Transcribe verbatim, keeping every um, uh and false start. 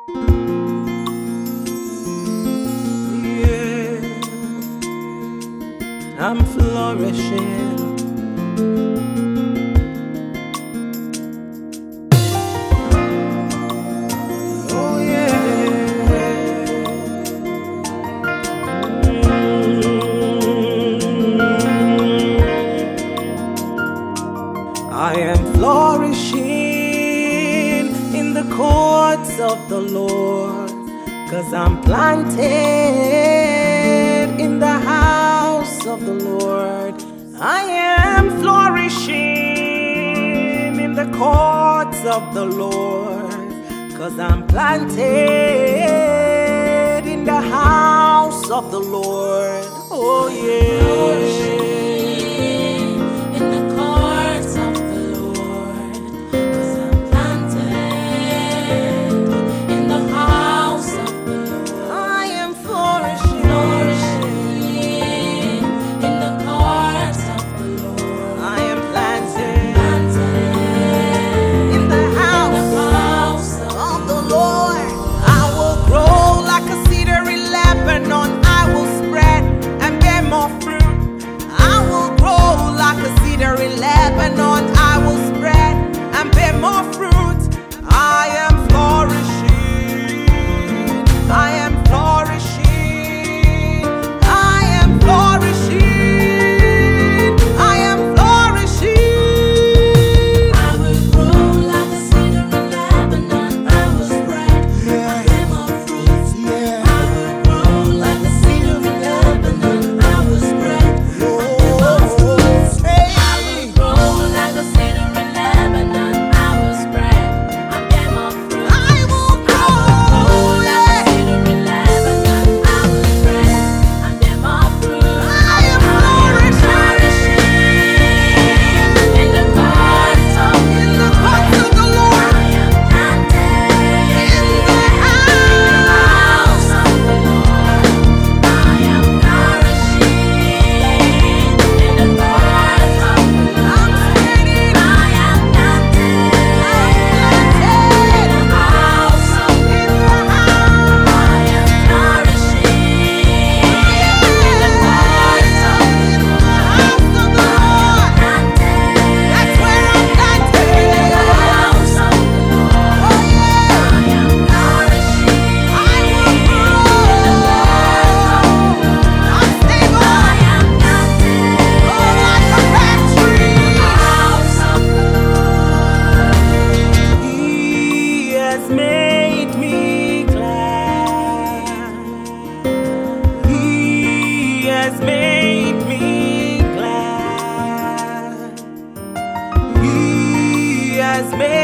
Yeah, I'm flourishing. Oh yeah. I am flourishing in the courts of the Lord, 'cause I'm planted in the house of the Lord. I am flourishing in the courts of the Lord, 'cause I'm planted in the house of the Lord. Oh yeah. Lebanon, I will spread and bear more fruit. I am flourishing. I am flourishing. I am flourishing. I am flourishing. I will grow like a cedar in Lebanon. I will spread and bear more fruit. I will grow like a cedar in Lebanon. I will spread and bear more fruit. Like a cedar in Lebanon, I will spread and bear more fruit. I will grow like a cedar in Lebanon, I will spread and bear more fruit. I am flourishing in the courts of in the courts of the Lord. I am planted In the house of the Lord. I am flourishing in the courts of the Lord. Made me glad. He has made